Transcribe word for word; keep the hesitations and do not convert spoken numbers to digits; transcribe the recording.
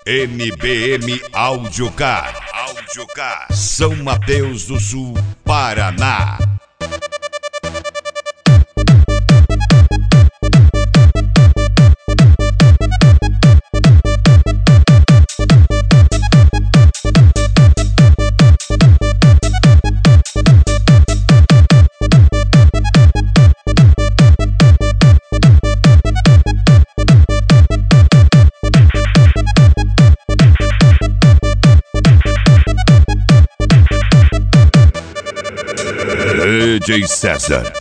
N B M Audiocar. Audiocar. São Mateus do Sul, Paraná. D J César.